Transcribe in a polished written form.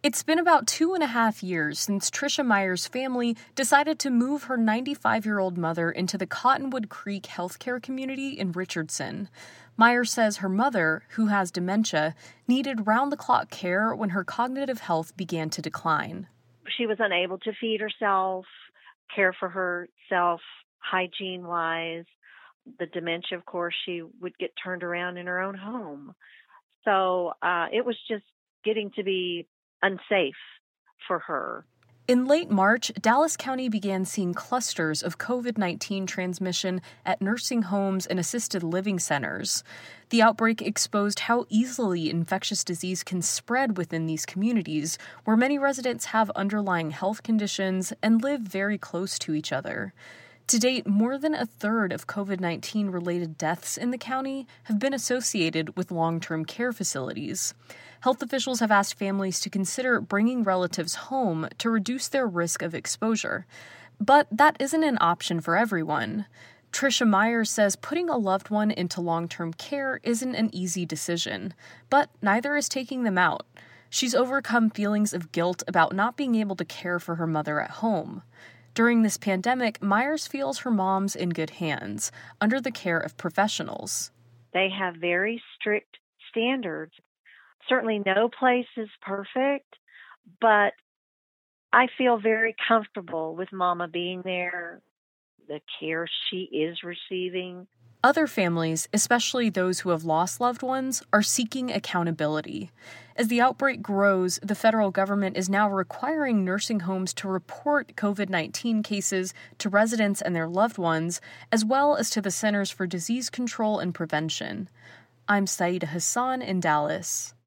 It's been about 2.5 years since Tricia Meyer's family decided to move her 95-year-old mother into the Cottonwood Creek healthcare community in Richardson. Meyer says her mother, who has dementia, needed round-the-clock care when her cognitive health began to decline. She was unable to feed herself, care for herself hygiene-wise. The dementia, of course, she would get turned around in her own home. So it was just getting to be unsafe for her. In late March, Dallas County began seeing clusters of COVID-19 transmission at nursing homes and assisted living centers. The outbreak exposed how easily infectious disease can spread within these communities, where many residents have underlying health conditions and live very close to each other. To date, more than a third of COVID-19 related deaths in the county have been associated with long-term care facilities. Health officials have asked families to consider bringing relatives home to reduce their risk of exposure. But that isn't an option for everyone. Tricia Meyer says putting a loved one into long-term care isn't an easy decision, but neither is taking them out. She's overcome feelings of guilt about not being able to care for her mother at home. During this pandemic, Myers feels her mom's in good hands, under the care of professionals. They have very strict standards. Certainly no place is perfect, but I feel very comfortable with Mama being there, the care she is receiving. Other families, especially those who have lost loved ones, are seeking accountability. As the outbreak grows, the federal government is now requiring nursing homes to report COVID-19 cases to residents and their loved ones, as well as to the Centers for Disease Control and Prevention. I'm Saida Hassan in Dallas.